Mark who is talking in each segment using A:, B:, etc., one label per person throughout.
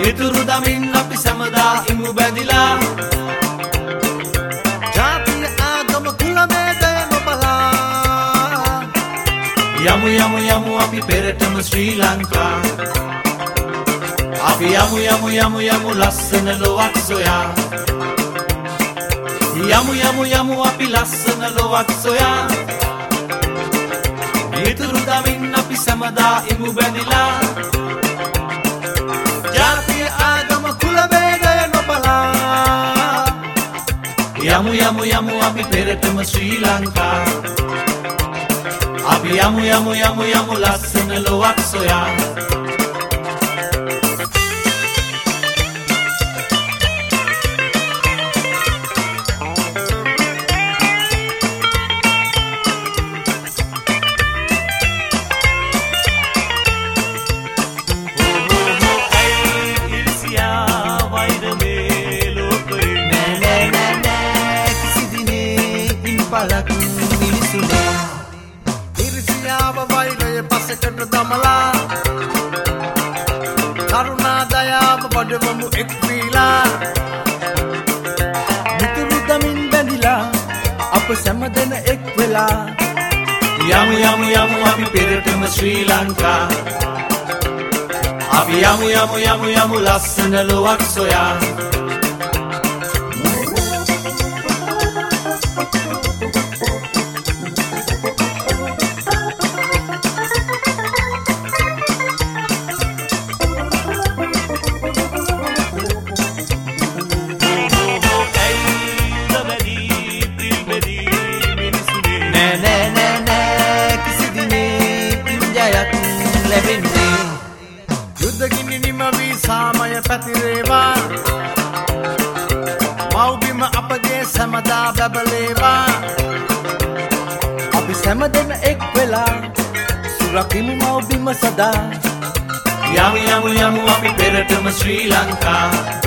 A: මිතුරු දමින් අපි සැමදා ඉමු බැඳිලා
B: ජාතිය ආගම කුල ભેදය නොබලා
A: යමු යමු යමු අපි පෙරටම ශ්‍රී ලංකා අපි යමු යමු යමු යමු ලස්සන ලොවක් සොයා යමු යමු යමු අපි ලස්සන ලොවක් සොයා මිතුරු දමින් අපි සැමදා ඉමු බැඳිලා
B: ජාතිය ආගම කුල ભેදය නොබලා
A: යමු යමු යමු අපි පෙරටම ශ්‍රී ලංකා අපි යමු යමු යමු යමු ලස්සන ලොවක් සොයා
B: පලක් මිනිසුනේ ඉරිසියාව වෛරය පසකට දමලා කරුණා දයාව වඩවමු එක් වීලා මිතුරු දමින් බැඳිලා අප සැමදෙන එක් වෙලා
A: යමු යමු යමු අපි පෙරටම ශ්‍රී ලංකා අපි යමු යමු යමු යමු ලස්සන ලොවක් සොයා
B: යුද්ධගිනි නිම වී සාමය පැතිරේවා මව්බිම අපගේ සැමදා බැබලේවා අපි සැමදෙන එක් වෙලා සුරකිමු මව්බිම සදා
A: යමු යමු යමු අපි පෙරටම ශ්‍රී ලංකා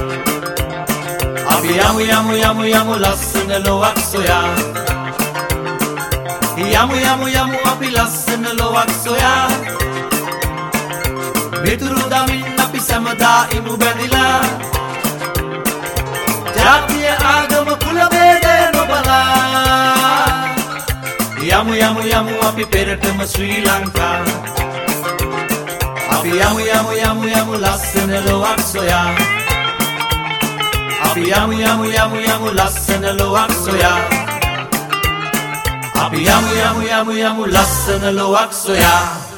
A: අපි යමු යමු යමු යමු ලස්සන ලොවක් සොයා යමු යමු යමු අපි ලස්සන ලොවක් සොයා මිතුරු දමින් අපි සැමදා ඉමු බැඳිලා ජාතිය ආගම කුල ભેදය නොබලා යමු යමු යමු අපි පෙරටම ශ්‍රී ලංකා අපි යමු යමු යමු යමු ලස්සන ලොවක් සොයා අපි යමු යමු යමු යමු ලස්සන ලොවක් සොයා අපි යමු යමු යමු යමු ලස්සන ලොවක් සොයා